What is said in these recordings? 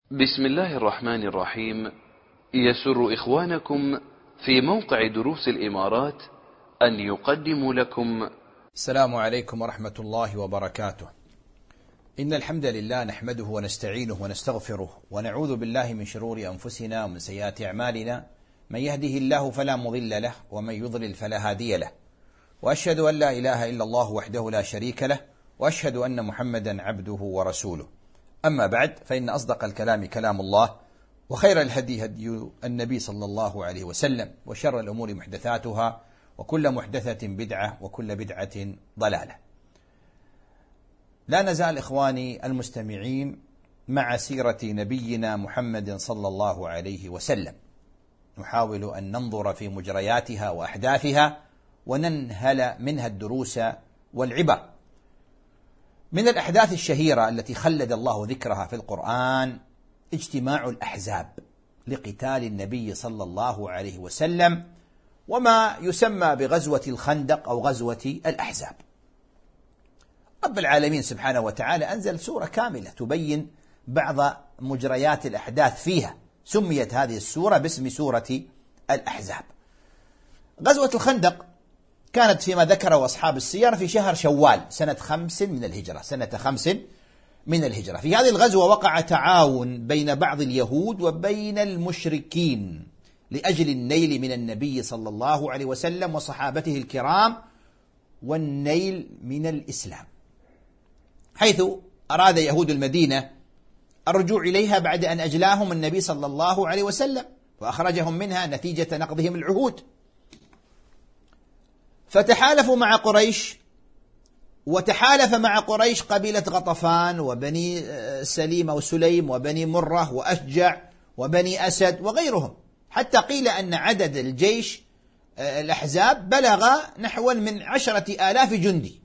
بسم الله الرحمن الرحيم. يسر إخوانكم في موقع دروس الإمارات أن يقدموا لكم السلام عليكم ورحمة الله وبركاته. إن الحمد لله نحمده ونستعينه ونستغفره ونعوذ بالله من شرور أنفسنا ومن سيئات أعمالنا، من يهده الله فلا مضل له ومن يضلل فلا هادي له، وأشهد أن لا إله إلا الله وحده لا شريك له، وأشهد أن محمدا عبده ورسوله. أما بعد، فإن أصدق الكلام كلام الله، وخير الهدي هدي النبي صلى الله عليه وسلم، وشر الأمور محدثاتها، وكل محدثة بدعة، وكل بدعة ضلالة. لا نزال إخواني المستمعين مع سيرة نبينا محمد صلى الله عليه وسلم، نحاول أن ننظر في مجرياتها وأحداثها وننهل منها الدروس والعبر. من الأحداث الشهيرة التي خلد الله ذكرها في القرآن اجتماع الأحزاب لقتال النبي صلى الله عليه وسلم، وما يسمى بغزوة الخندق أو غزوة الأحزاب. رب العالمين سبحانه وتعالى أنزل سورة كاملة تبين بعض مجريات الأحداث فيها، سميت هذه السورة باسم سورة الأحزاب. غزوة الخندق كانت فيما ذكره أصحاب السير في شهر شوال سنة 5 من الهجرة. في هذه الغزوة وقع تعاون بين بعض اليهود وبين المشركين لأجل النيل من النبي صلى الله عليه وسلم وصحابته الكرام والنيل من الإسلام، حيث أراد يهود المدينة الرجوع إليها بعد أن أجلاهم النبي صلى الله عليه وسلم وأخرجهم منها نتيجة نقضهم العهود، فتحالفوا مع قريش، وتحالف مع قريش قبيلة غطفان وبني سليم وسليم وبني مرة وأشجع وبني أسد وغيرهم، حتى قيل أن عدد الجيش الأحزاب بلغ نحو من 10,000 جندي.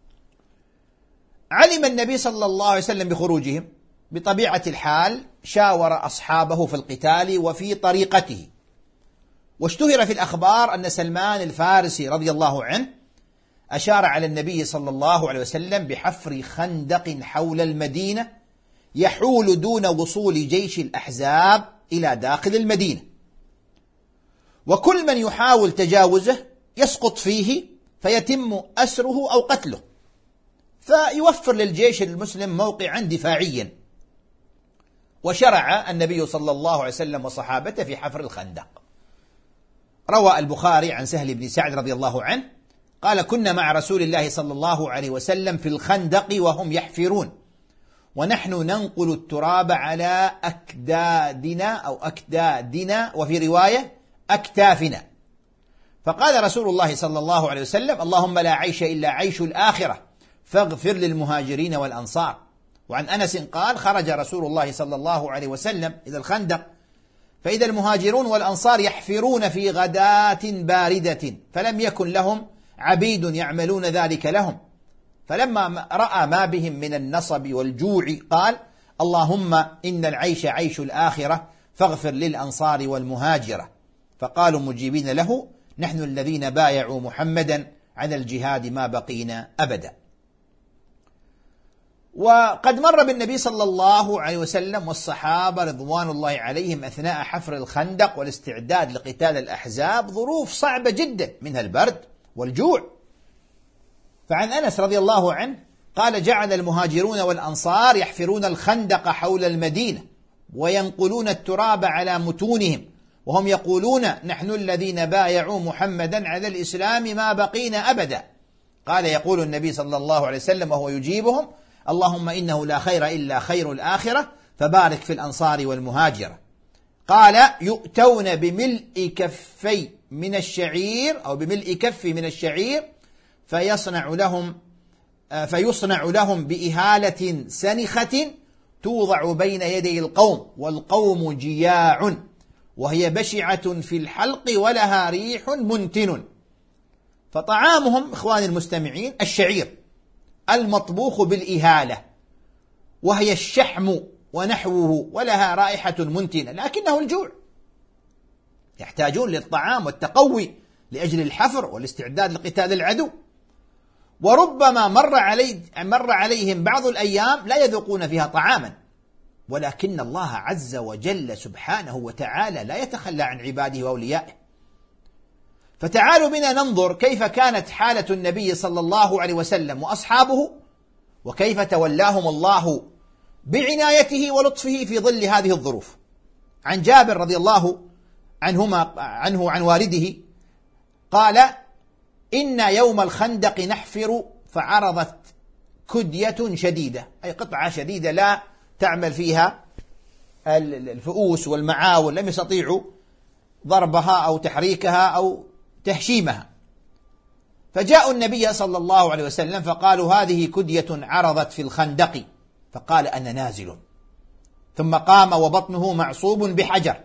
علم النبي صلى الله عليه وسلم بخروجهم، بطبيعة الحال شاور أصحابه في القتال وفي طريقته، واشتهر في الأخبار أن سلمان الفارسي رضي الله عنه أشار على النبي صلى الله عليه وسلم بحفر خندق حول المدينة يحول دون وصول جيش الأحزاب إلى داخل المدينة، وكل من يحاول تجاوزه يسقط فيه فيتم أسره أو قتله، فيوفر للجيش المسلم موقعا دفاعيا. وشرع النبي صلى الله عليه وسلم وصحابته في حفر الخندق. روى البخاري عن سهل بن سعد رضي الله عنه قال: كنا مع رسول الله صلى الله عليه وسلم في الخندق وهم يحفرون، ونحن ننقل التراب على أكدادنا وفي رواية أكتافنا، فقال رسول الله صلى الله عليه وسلم: اللهم لا عيش إلا عيش الآخرة فاغفر للمهاجرين والأنصار. وعن أنس قال: خرج رسول الله صلى الله عليه وسلم إلى الخندق فإذا المهاجرون والأنصار يحفرون في غداة باردة، فلم يكن لهم عبيد يعملون ذلك لهم، فلما رأى ما بهم من النصب والجوع قال: اللهم إن العيش عيش الآخرة فاغفر للأنصار والمهاجرة. فقالوا مجيبين له: نحن الذين بايعوا محمدا على الجهاد ما بقينا أبدا. وقد مر بالنبي صلى الله عليه وسلم والصحابة رضوان الله عليهم أثناء حفر الخندق والاستعداد لقتال الأحزاب ظروف صعبة جدا، منها البرد والجوع. فعن أنس رضي الله عنه قال: جعل المهاجرون والأنصار يحفرون الخندق حول المدينة وينقلون التراب على متونهم، وهم يقولون: نحن الذين بايعوا محمدا على الإسلام ما بقينا أبدا. قال: يقول النبي صلى الله عليه وسلم وهو يجيبهم: اللهم إنه لا خير إلا خير الآخرة فبارك في الأنصار والمهاجرة. قال: يؤتون بملء كفي من الشعير أو بملء كف من الشعير فيصنع لهم بإهالة سنخة توضع بين يدي القوم، والقوم جياع وهي بشعة في الحلق ولها ريح منتن. فطعامهم إخواني المستمعين الشعير المطبوخ بالإهالة، وهي الشحم ونحوه، ولها رائحة منتنة، لكنه الجوع، يحتاجون للطعام والتقوي لأجل الحفر والاستعداد لقتال العدو. وربما مر عليهم بعض الأيام لا يذوقون فيها طعاما، ولكن الله عز وجل سبحانه وتعالى لا يتخلى عن عباده وأوليائه. فتعالوا بنا ننظر كيف كانت حالة النبي صلى الله عليه وسلم وأصحابه، وكيف تولاهم الله بعنايته ولطفه في ظل هذه الظروف. عن جابر رضي الله عنه عن والده قال: إن يوم الخندق نحفر فعرضت كدية شديدة، أي قطعة شديدة لا تعمل فيها الفؤوس والمعاول، لم يستطيعوا ضربها أو تحريكها أو تهشيمها. فجاءوا النبي صلى الله عليه وسلم فقالوا: هذه كدية عرضت في الخندق. فقال: أنا نازل. ثم قام وبطنه معصوب بحجر،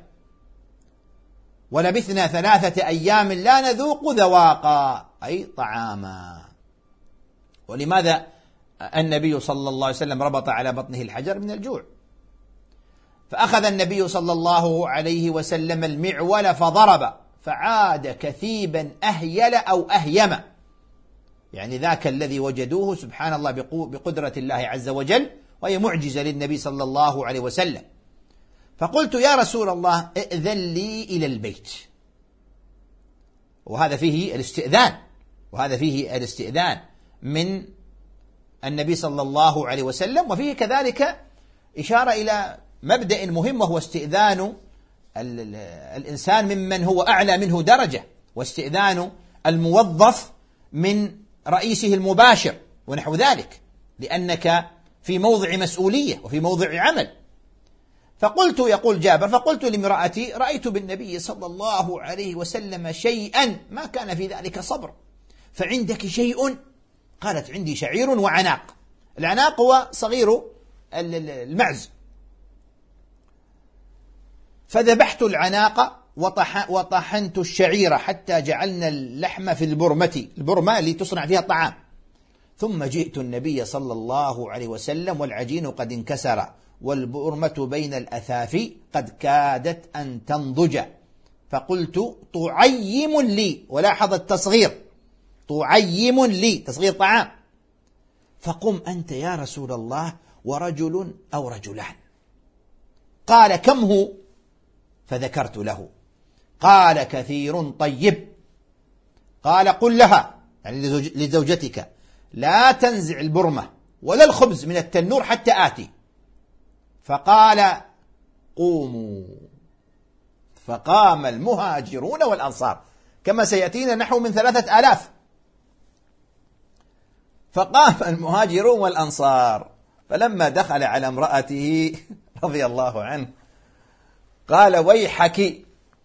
ولبثنا 3 أيام لا نذوق ذواقا، أي طعاما. ولماذا النبي صلى الله عليه وسلم ربط على بطنه الحجر؟ من الجوع. فأخذ النبي صلى الله عليه وسلم المعول فضرب، فعاد كثيبا أهيل أو أهيم، يعني ذاك الذي وجدوه سبحان الله بقدرة الله عز وجل، وهي معجزة للنبي صلى الله عليه وسلم. فقلت: يا رسول الله ائذن لي إلى البيت. وهذا فيه الاستئذان من النبي صلى الله عليه وسلم، وفيه كذلك إشارة إلى مبدأ مهم، وهو استئذان الإنسان ممن هو أعلى منه درجة، واستئذان الموظف من رئيسه المباشر ونحو ذلك، لأنك في موضع مسؤولية وفي موضع عمل. فقلت، يقول جابر: فقلت لامرأتي: رأيت بالنبي صلى الله عليه وسلم شيئا ما كان في ذلك صبر، فعندك شيء؟ قالت: عندي شعير وعناق. العناق هو صغير المعز. فذبحت العناق وطحنت الشعير حتى جعلنا اللحم في البرمة اللي تصنع فيها الطعام. ثم جئت النبي صلى الله عليه وسلم والعجين قد انكسر، والبرمة بين الأثافي قد كادت أن تنضج. فقلت: طعيم لي، ولاحظ التصغير، طعيم لي، تصغير طعام. فقم أنت يا رسول الله ورجل أو رجلان. قال: كم هو؟ فذكرت له. قال: كثير طيب. قال: قل لها، يعني لزوجتك: لا تنزع البرمة ولا الخبز من التنور حتى آتي. فقال: قوموا. فقام المهاجرون والأنصار، كما سيأتينا نحو من 3000. فقام المهاجرون والأنصار، فلما دخل على امرأته رضي الله عنه قال: ويحك،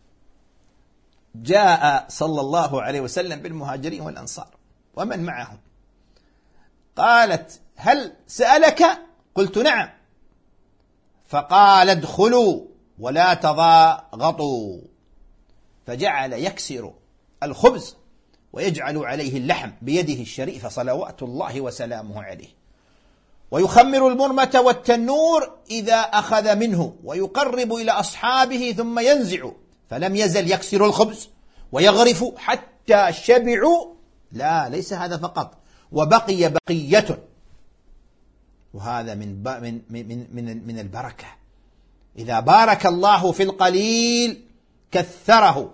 جاء صلى الله عليه وسلم بالمهاجرين والأنصار ومن معهم. قالت: هل سألك؟ قلت: نعم. فقال: ادخلوا ولا تضاغطوا. فجعل يكسر الخبز ويجعل عليه اللحم بيده الشريفة صلوات الله وسلامه عليه، ويخمر المرمة والتنور إذا أخذ منه، ويقرب إلى أصحابه ثم ينزع. فلم يزل يكسر الخبز ويغرف حتى شبعوا. لا، ليس هذا فقط، وبقي بقية. وهذا من البركة. إذا بارك الله في القليل كثره.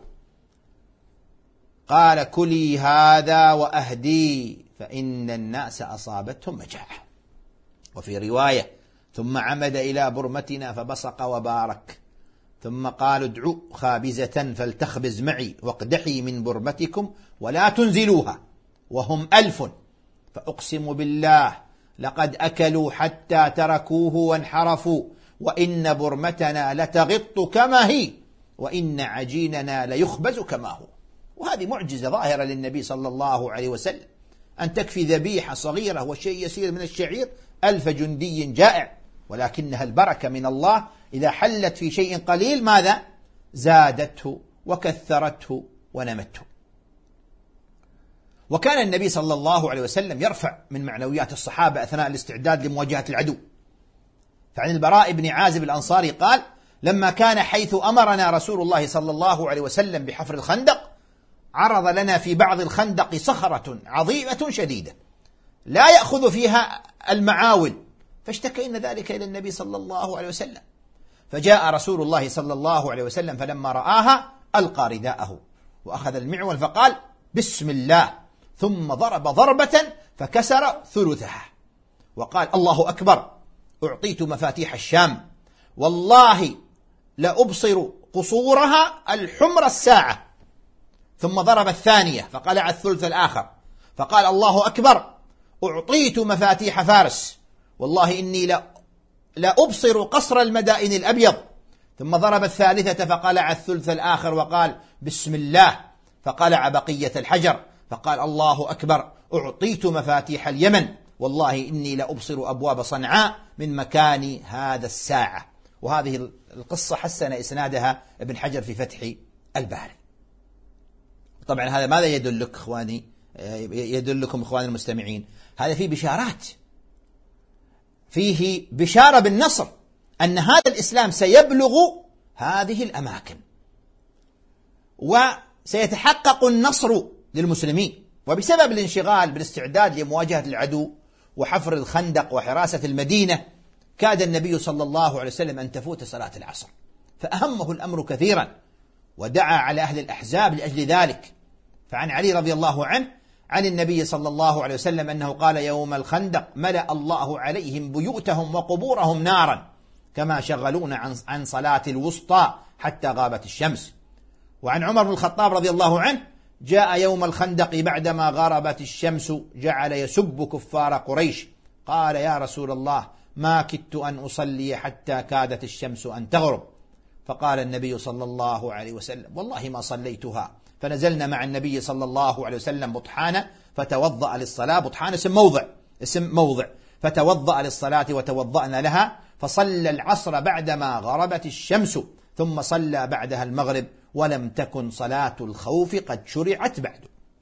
قال: كلي هذا وأهدي، فإن الناس أصابتهم مجاعة. وفي رواية: ثم عمد إلى برمتنا فبصق وبارك، ثم قال: ادعوا خابزة فلتخبز معي، واقدحي من برمتكم ولا تنزلوها، وهم 1000. فأقسم بالله لقد أكلوا حتى تركوه وانحرفوا، وإن برمتنا لتغط كما هي، وإن عجيننا ليخبز كما هو. وهذه معجزة ظاهرة للنبي صلى الله عليه وسلم، أن تكفي ذبيحة صغيرة وشيء يسير من الشعير 1000 جندي جائع. ولكنها البركة من الله، إذا حلت في شيء قليل ماذا؟ زادته وكثرته ونمته. وكان النبي صلى الله عليه وسلم يرفع من معنويات الصحابة أثناء الاستعداد لمواجهة العدو. فعن البراء بن عازب الأنصاري قال: لما كان حيث أمرنا رسول الله صلى الله عليه وسلم بحفر الخندق، عرض لنا في بعض الخندق صخرة عظيمة شديدة لا يأخذ فيها المعاول، فاشتكينا ذلك إلى النبي صلى الله عليه وسلم، فجاء رسول الله صلى الله عليه وسلم فلما رآها ألقى رداءه وأخذ المعول فقال بسم الله، ثم ضرب ضربة فكسر ثلثها وقال الله أكبر، أعطيت مفاتيح الشام والله لأبصر قصورها الحمر الساعة. ثم ضرب الثانية فقلع الثلث الآخر فقال الله أكبر، أعطيت مفاتيح فارس والله إني لا أبصر قصر المدائن الأبيض. ثم ضرب الثالثة فقلع الثلث الآخر وقال بسم الله، فقلع بقية الحجر فقال الله أكبر، أعطيت مفاتيح اليمن والله إني لأبصر أبواب صنعاء من مكان هذا الساعة. وهذه القصة حسن إسنادها ابن حجر في فتح الباري. طبعا هذا ماذا يدلك إخواني؟ يدلكم إخواني المستمعين، هذا فيه بشارات، فيه بشارة بالنصر، أن هذا الإسلام سيبلغ هذه الأماكن وسيتحقق النصر للمسلمين. وبسبب الانشغال بالاستعداد لمواجهة العدو وحفر الخندق وحراسة المدينة كاد النبي صلى الله عليه وسلم أن تفوت صلاة العصر، فأهمه الأمر كثيرا ودعا على أهل الأحزاب لأجل ذلك. فعن علي رضي الله عنه عن النبي صلى الله عليه وسلم أنه قال يوم الخندق ملأ الله عليهم بيوتهم وقبورهم نارا كما شغلون عن صلاة الوسطى حتى غابت الشمس. وعن عمر بن الخطاب رضي الله عنه جاء يوم الخندق بعدما غربت الشمس جعل يسب كفار قريش، قال يا رسول الله ما كدت أن أصلي حتى كادت الشمس أن تغرب، فقال النبي صلى الله عليه وسلم والله ما صليتها. فنزلنا مع النبي صلى الله عليه وسلم بطحانة فتوضأ للصلاة، بطحانة اسم موضع، فتوضأ للصلاة وتوضأنا لها، فصلى العصر بعدما غربت الشمس ثم صلى بعدها المغرب، ولم تكن صلاة الخوف قد شرعت بعد.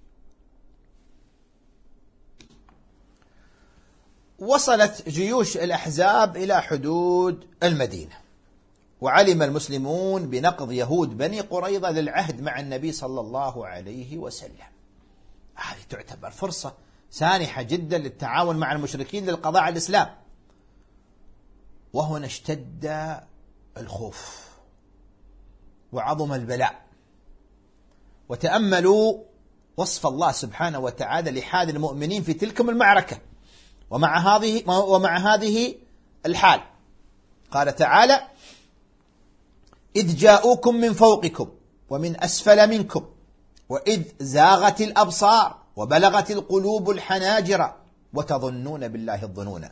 وصلت جيوش الأحزاب إلى حدود المدينة، وعلم المسلمون بنقض يهود بني قريظة للعهد مع النبي صلى الله عليه وسلم. هذه تعتبر فرصة سانحة جدا للتعاون مع المشركين للقضاء على الإسلام. وهنا اشتد الخوف وعظم البلاء. وتأملوا وصف الله سبحانه وتعالى لحال المؤمنين في تلك المعركة ومع هذه الحال. قال تعالى إذ جاءوكم من فوقكم ومن أسفل منكم وإذ زاغت الأبصار وبلغت القلوب الحناجر وتظنون بالله الظنون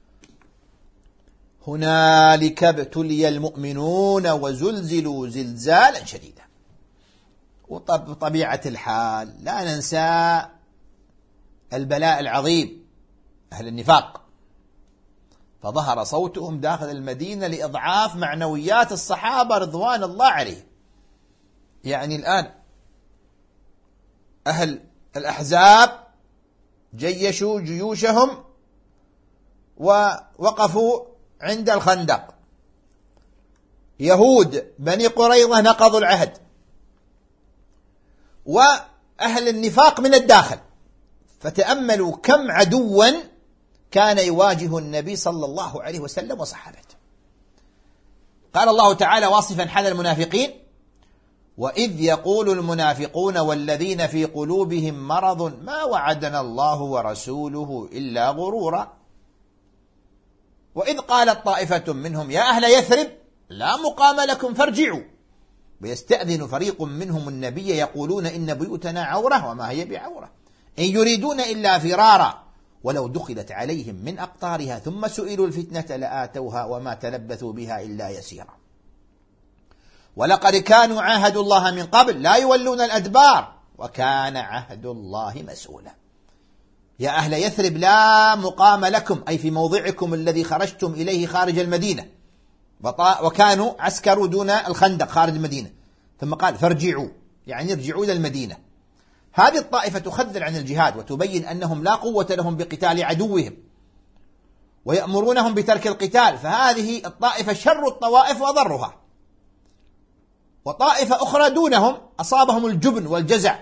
هنالك ابتلي المؤمنون وزلزلوا زلزالا شديدا. وطبيعة الحال لا ننسى البلاء العظيم أهل النفاق، فظهر صوتهم داخل المدينة لإضعاف معنويات الصحابة رضوان الله عليهم. يعني الآن أهل الأحزاب جيشوا جيوشهم ووقفوا عند الخندق، يهود بني قريظة نقضوا العهد، وأهل النفاق من الداخل. فتأملوا كم عدوا كان يواجه النبي صلى الله عليه وسلم وصحابته. قال الله تعالى واصفا حال المنافقين وإذ يقول المنافقون والذين في قلوبهم مرض ما وعدنا الله ورسوله إلا غرورا. وإذ قالت طائفة منهم يا أهل يثرب لا مقام لكم فارجعوا ويستأذن فريق منهم النبي يقولون إن بيوتنا عورة وما هي بعورة إن يريدون إلا فرارا ولو دخلت عليهم من أقطارها ثم سئلوا الفتنة لآتوها وما تلبثوا بها إلا يسيرا ولقد كانوا عاهدوا الله من قبل لا يولون الأدبار وكان عهد الله مسؤولا. يا أهل يثرب لا مقام لكم أي في موضعكم الذي خرجتم إليه خارج المدينة، وكانوا عسكروا دون الخندق خارج المدينة، ثم قال فارجعوا يعني ارجعوا إلى المدينة. هذه الطائفة تخذل عن الجهاد وتبين أنهم لا قوة لهم بقتال عدوهم ويأمرونهم بترك القتال، فهذه الطائفة شر الطوائف وضرها. وطائفة أخرى دونهم أصابهم الجبن والجزع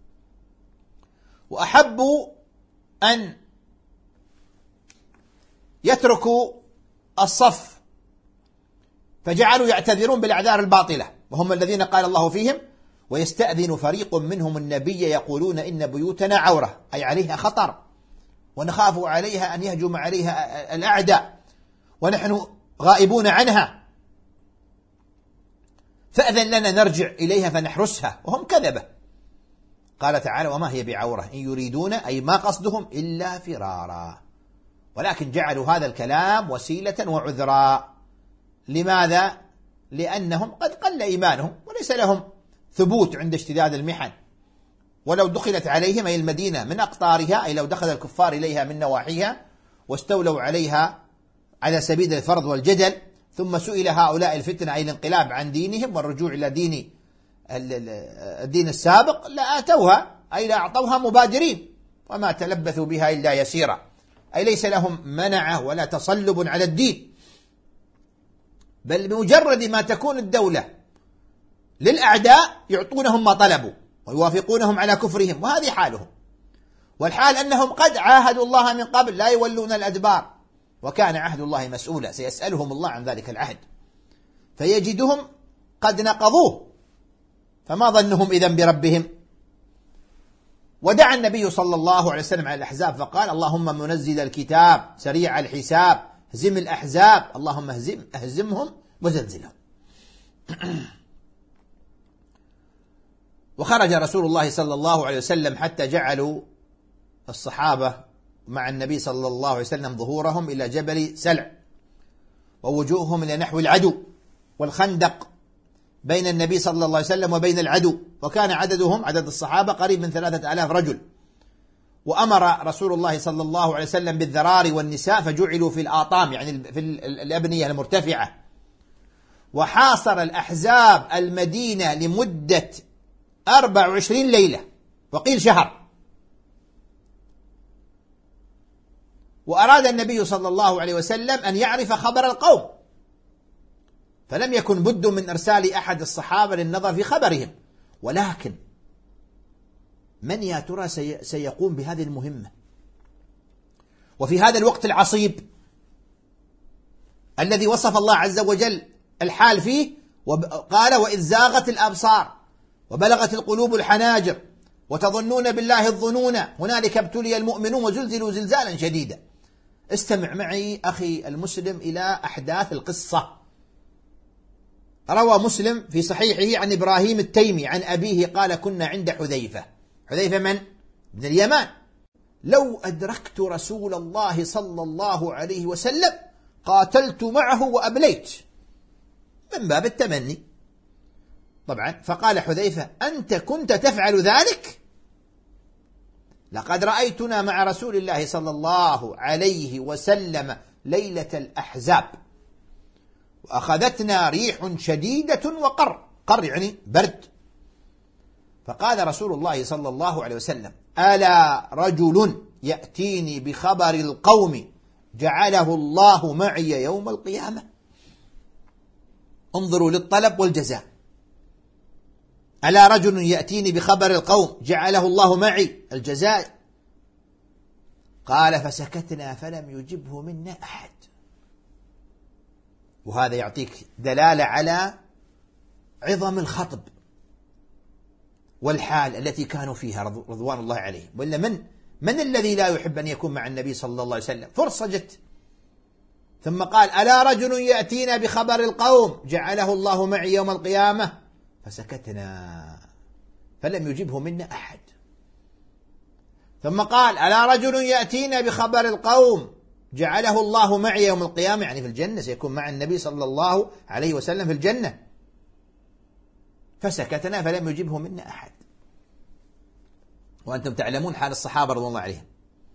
وأحبوا أن يتركوا الصف، فجعلوا يعتذرون بالأعذار الباطلة، وهم الذين قال الله فيهم: ويستأذن فريق منهم النبي يقولون إن بيوتنا عورة، أي عليها خطر، ونخاف عليها أن يهجم عليها الأعداء، ونحن غائبون عنها، فأذن لنا نرجع إليها فنحرسها، وهم كذبة. قال تعالى: وما هي بعورة إن يريدون، أي ما قصدهم إلا فرارا، ولكن جعلوا هذا الكلام وسيلة وعذرا. لماذا؟ لأنهم قد قل إيمانهم وليس لهم ثبوت عند اشتداد المحن، ولو دخلت عليهم أي المدينة من أقطارها، أي لو دخل الكفار إليها من نواحيها واستولوا عليها على سبيل الفرض والجدل، ثم سئل هؤلاء الفتنة أي الانقلاب عن دينهم والرجوع إلى الدين السابق، لآتوها أي لأعطوها مبادرين، وما تلبثوا بها إلا يسيرا، أي ليس لهم منعة ولا تصلب على الدين، بل بمجرد ما تكون الدولة للأعداء يعطونهم ما طلبوا ويوافقونهم على كفرهم، وهذه حالهم. والحال أنهم قد عاهدوا الله من قبل لا يولون الأدبار، وكان عهد الله مسؤولا، سيسألهم الله عن ذلك العهد، فيجدهم قد نقضوه، فما ظنهم إذن بربهم؟ ودعا النبي صلى الله عليه وسلم على الأحزاب فقال: اللهم منزل الكتاب سريع الحساب هزم الأحزاب، اللهم اهزمهم وزلزلهم. وخرج رسول الله صلى الله عليه وسلم حتى جعلوا الصحابة مع النبي صلى الله عليه وسلم ظهورهم إلى جبل سلع، ووجوههم إلى نحو العدو، والخندق بين النبي صلى الله عليه وسلم وبين العدو، وكان عدد الصحابة قريب من 3000 رجل. وأمر رسول الله صلى الله عليه وسلم بالذرار والنساء فجعلوا في الآطام، يعني في الأبنية المرتفعة. وحاصر الأحزاب المدينة لمدة 24 ليلة، وقيل شهر. وأراد النبي صلى الله عليه وسلم أن يعرف خبر القوم، فلم يكن بد من إرسال أحد الصحابة للنظر في خبرهم، ولكن من يا ترى سيقوم بهذه المهمة وفي هذا الوقت العصيب الذي وصف الله عز وجل الحال فيه، وقال: وإذ زاغت الأبصار وبلغت القلوب الحناجر وتظنون بالله الظنون هنالك ابتلي المؤمنون وزلزلوا زلزالا شديدا. استمع معي أخي المسلم إلى أحداث القصة. روى مسلم في صحيحه عن إبراهيم التيمي عن أبيه قال: كنا عند حذيفة من؟ ابن اليمان: لو أدركت رسول الله صلى الله عليه وسلم قاتلت معه وأبليت، من باب التمني طبعا. فقال حذيفة: أنت كنت تفعل ذلك؟ لقد رأيتنا مع رسول الله صلى الله عليه وسلم ليلة الأحزاب، وأخذتنا ريح شديدة وقر يعني برد. فقال رسول الله صلى الله عليه وسلم: ألا رجل يأتيني بخبر القوم جعله الله معي يوم القيامة. انظروا للطلب والجزاء. ألا رجل يأتيني بخبر القوم جعله الله معي، الجزاء. قال: فسكتنا فلم يجبه منا أحد. وهذا يعطيك دلالة على عظم الخطب والحال التي كانوا فيها رضوان الله عليهم. وإلا من الذي لا يحب أن يكون مع النبي صلى الله عليه وسلم؟ فرصة جت. ثم قال: ألا رجل يأتينا بخبر القوم جعله الله معي يوم القيامة. فسكتنا فلم يجبه منا أحد. ثم قال: ألا رجل يأتينا بخبر القوم جعله الله معي يوم القيامة، يعني في الجنة، سيكون مع النبي صلى الله عليه وسلم في الجنة. فسكتنا فلم يجبه منا أحد. وأنتم تعلمون حال الصحابة رضي الله عليهم.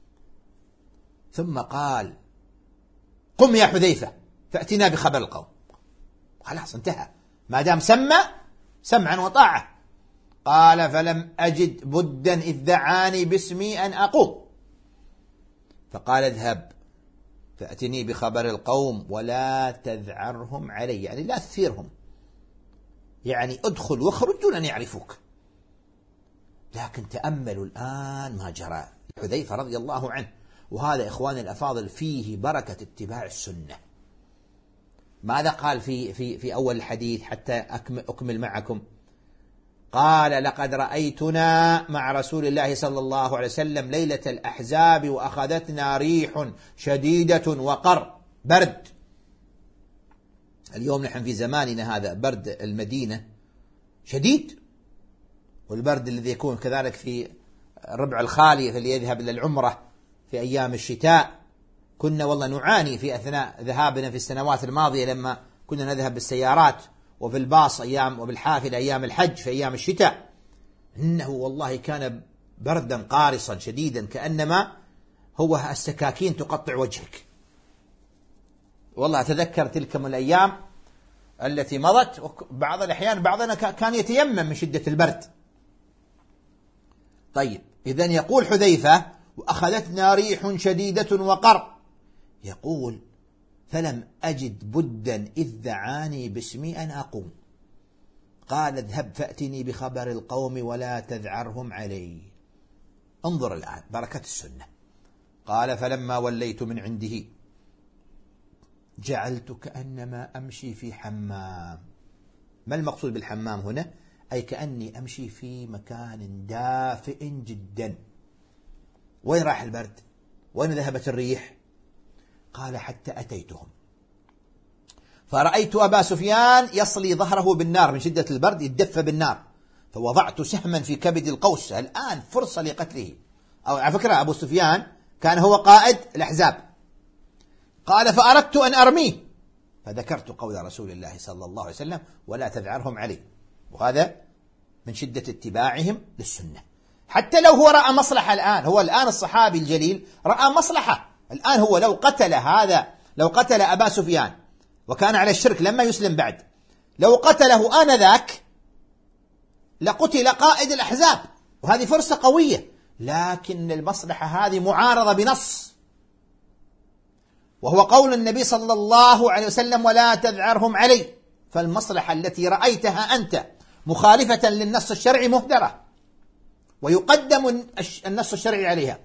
ثم قال: قم يا حذيفة فأتنا بخبر القوم. خلاص انتهى، ما دام سمعا وطاعة. قال: فلم أجد بدا إذ دعاني باسمي أن أقوم. فقال: اذهب فأتني بخبر القوم ولا تذعرهم علي، يعني لا تثيرهم، يعني ادخل واخرج دون أن يعرفوك. لكن تأملوا الآن ما جرى حذيفة رضي الله عنه، وهذا إخواني الأفاضل فيه بركة اتباع السنة. ماذا قال في أول الحديث حتى أكمل معكم؟ قال: لقد رأيتنا مع رسول الله صلى الله عليه وسلم ليلة الأحزاب وأخذتنا ريح شديدة وقر، برد. اليوم نحن في زماننا هذا برد المدينة شديد، والبرد الذي يكون كذلك في ربع الخالي اللي يذهب للعمرة في أيام الشتاء. كنا والله نعاني في أثناء ذهابنا في السنوات الماضية لما كنا نذهب بالسيارات وفي الباص أيام وبالحافلة أيام الحج في أيام الشتاء، إنه والله كان بردا قارصا شديدا كأنما هو السكاكين تقطع وجهك. والله أتذكر تلك من الأيام التي مضت، بعض الأحيان بعضنا كان يتيمم من شدة البرد. طيب، إذن يقول حذيفة: وأخذتنا ريح شديدة وقر، يقول: فلم أجد بدا إذ دعاني باسمي أن أقوم. قال: اذهب فأتني بخبر القوم ولا تذعرهم علي. انظر الآن بركة السنة. قال: فلما وليت من عنده جعلت كأنما أمشي في حمام. ما المقصود بالحمام هنا؟ أي كأني أمشي في مكان دافئ جدا. وين راح البرد؟ وين ذهبت الريح؟ قال: حتى أتيتهم فرأيت أبا سفيان يصلي ظهره بالنار من شدة البرد، يتدفى بالنار، فوضعت سهما في كبد القوس. الآن فرصة لقتله. أو على فكرة أبو سفيان كان هو قائد الأحزاب. قال: فأردت أن أرميه، فذكرت قول رسول الله صلى الله عليه وسلم: ولا تذعرهم عليه. وهذا من شدة اتباعهم للسنة. حتى لو هو رأى مصلحة الآن، هو الآن الصحابي الجليل رأى مصلحة. الآن هو لو قتل أبا سفيان وكان على الشرك لما يسلم بعد، لو قتله آنذاك لقتل قائد الأحزاب، وهذه فرصة قوية. لكن المصلحة هذه معارضة بنص، وهو قول النبي صلى الله عليه وسلم: ولا تذعرهم علي. فالمصلحة التي رأيتها أنت مخالفة للنص الشرعي مهدرة، ويقدم النص الشرعي عليها.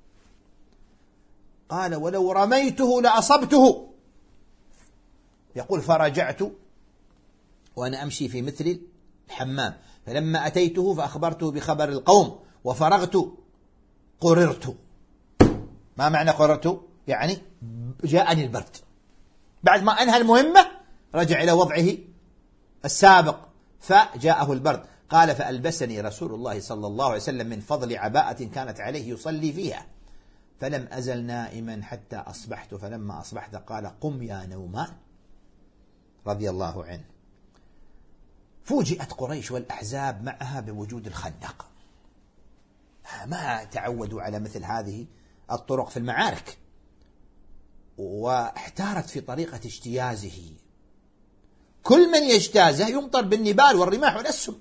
قال: ولو رميته لأصبته. يقول: فرجعت وأنا أمشي في مثل الحمام، فلما أتيته فأخبرته بخبر القوم وفرغت قررت. ما معنى قررت؟ يعني جاءني البرد. بعد ما أنهى المهمة رجع إلى وضعه السابق فجاءه البرد. قال: فألبسني رسول الله صلى الله عليه وسلم من فضل عباءة كانت عليه يصلي فيها، فلم أزل نائما حتى أصبحت، فلما أصبحت قال: قم يا نومان، رضي الله عنه. فوجئت قريش والأحزاب معها بوجود الخندق، ما تعودوا على مثل هذه الطرق في المعارك، واحتارت في طريقة اجتيازه. كل من يجتازه يمطر بالنبال والرماح والأسهم.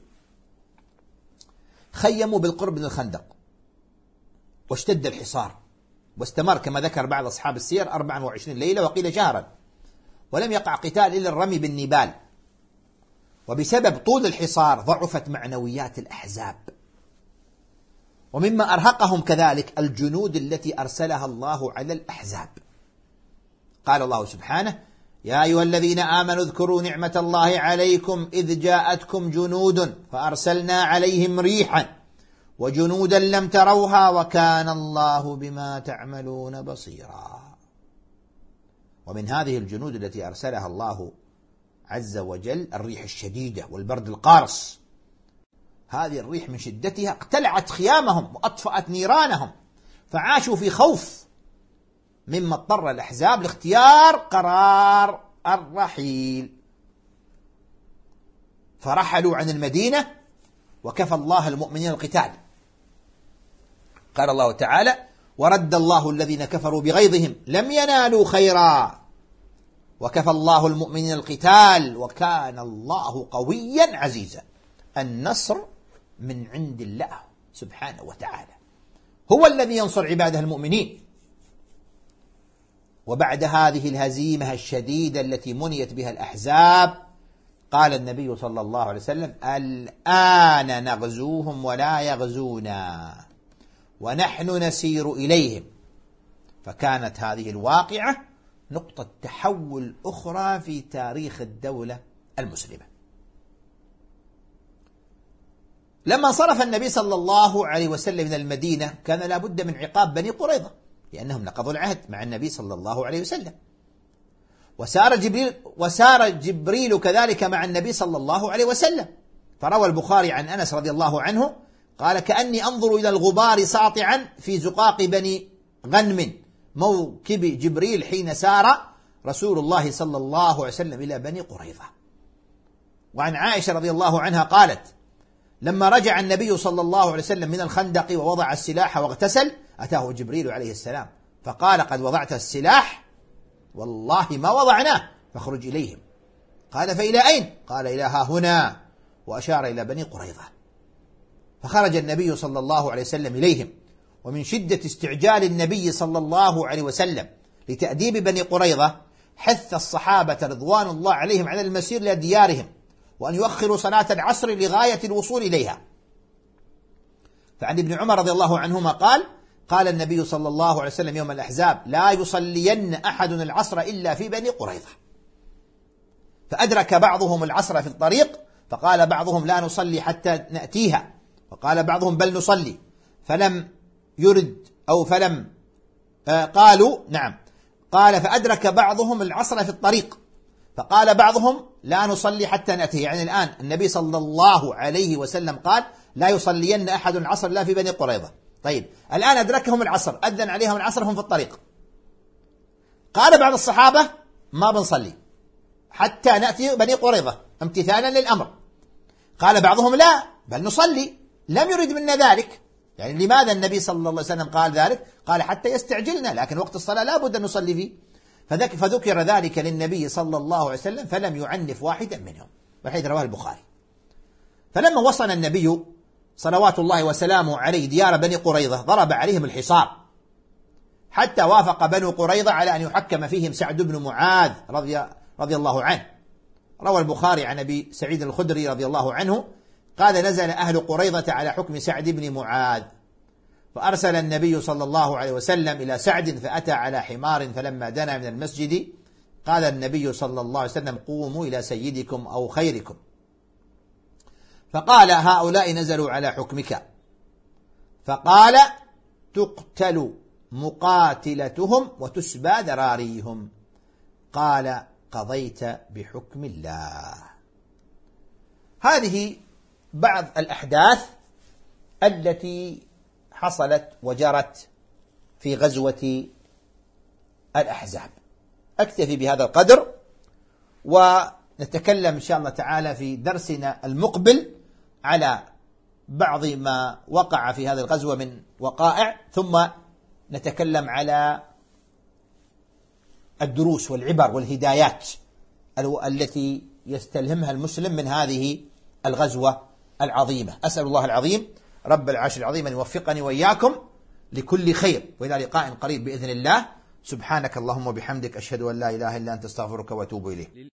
خيموا بالقرب من الخندق، واشتد الحصار، واستمر كما ذكر بعض أصحاب السير 24 ليلة وقيل شهرا، ولم يقع قتال إلا الرمي بالنبال. وبسبب طول الحصار ضعفت معنويات الأحزاب، ومما أرهقهم كذلك الجنود التي أرسلها الله على الأحزاب. قال الله سبحانه: يا أيها الذين آمنوا اذكروا نعمة الله عليكم إذ جاءتكم جنود فأرسلنا عليهم ريحا وجنودا لم تروها وكان الله بما تعملون بصيرا. ومن هذه الجنود التي أرسلها الله عز وجل الريح الشديدة والبرد القارص. هذه الريح من شدتها اقتلعت خيامهم وأطفأت نيرانهم، فعاشوا في خوف، مما اضطر الأحزاب لاختيار قرار الرحيل، فرحلوا عن المدينة وكفى الله المؤمنين القتال. قال الله تعالى: ورد الله الذين كفروا بغيظهم لم ينالوا خيرا وكفى الله المؤمنين القتال وكان الله قويا عزيزا. النصر من عند الله سبحانه وتعالى، هو الذي ينصر عباده المؤمنين. وبعد هذه الهزيمة الشديدة التي منيت بها الأحزاب قال النبي صلى الله عليه وسلم: الآن نغزوهم ولا يغزونا ونحن نسير إليهم، فكانت هذه الواقعة نقطة تحول أخرى في تاريخ الدولة المسلمة. لما انصرف النبي صلى الله عليه وسلم من المدينة كان لا بد من عقاب بني قريظة، لأنهم نقضوا العهد مع النبي صلى الله عليه وسلم، وسار جبريل كذلك مع النبي صلى الله عليه وسلم. فروى البخاري عن أنس رضي الله عنه قال: كأني أنظر إلى الغبار ساطعا في زقاق بني غنم موكب جبريل حين سار رسول الله صلى الله عليه وسلم إلى بني قريظة. وعن عائشة رضي الله عنها قالت: لما رجع النبي صلى الله عليه وسلم من الخندق ووضع السلاح واغتسل أتاه جبريل عليه السلام فقال: قد وضعت السلاح؟ والله ما وضعناه، فاخرج إليهم. قال: فإلى أين؟ قال: إلى ها هنا، وأشار إلى بني قريظة. فخرج النبي صلى الله عليه وسلم إليهم، ومن شدة استعجال النبي صلى الله عليه وسلم لتأديب بني قريظة حث الصحابة رضوان الله عليهم على المسير إلى ديارهم، وأن يؤخروا صلاة العصر لغاية الوصول إليها. فعن ابن عمر رضي الله عنهما قال: قال النبي صلى الله عليه وسلم يوم الأحزاب: لا يصلين أحد العصر إلا في بني قريظة. فأدرك بعضهم العصر في الطريق، فقال بعضهم: لا نصلي حتى نأتيها، وقال بعضهم: بل نصلي. فلم يرد أو فلم قالوا نعم، قال: فأدرك بعضهم العصر في الطريق، فقال بعضهم: لا نصلي حتى نأتيه. يعني الآن النبي صلى الله عليه وسلم قال: لا يصلين أحد العصر لا في بني قريظة. طيب الآن أدركهم العصر، أذن عليهم العصر هم في الطريق. قال بعض الصحابة: ما بنصلي حتى نأتي بني قريظة امتثالا للأمر. قال بعضهم: لا، بل نصلي. لم يرد منا ذلك. يعني لماذا النبي صلى الله عليه وسلم قال ذلك؟ قال: حتى يستعجلنا، لكن وقت الصلاة لا بد أن نصلي فيه. فذكر ذلك للنبي صلى الله عليه وسلم فلم يعنف واحدا منهم، والحديث رواه البخاري. فلما وصل النبي صلوات الله وسلامه عليه ديار بني قريظة ضرب عليهم الحصار، حتى وافق بنو قريظة على أن يحكم فيهم سعد بن معاذ رضي الله عنه. روى البخاري عن أبي سعيد الخدري رضي الله عنه قال: نزل أهل قريظة على حكم سعد بن معاذ، فأرسل النبي صلى الله عليه وسلم إلى سعد فأتى على حمار، فلما دنا من المسجد قال النبي صلى الله عليه وسلم: قوموا إلى سيدكم أو خيركم. فقال: هؤلاء نزلوا على حكمك. فقال: تقتل مقاتلتهم وتسبى ذراريهم. قال: قضيت بحكم الله. هذه بعض الأحداث التي حصلت وجرت في غزوة الأحزاب. أكتفي بهذا القدر، ونتكلم إن شاء الله تعالى في درسنا المقبل على بعض ما وقع في هذه الغزوة من وقائع، ثم نتكلم على الدروس والعبر والهدايات التي يستلهمها المسلم من هذه الغزوة العظيمة. أسأل الله العظيم رب العرش العظيم أن يوفقني وإياكم لكل خير، وإلى لقاء قريب بإذن الله. سبحانك اللهم وبحمدك، أشهد أن لا إله إلا أنت، استغفرك وأتوب إليك.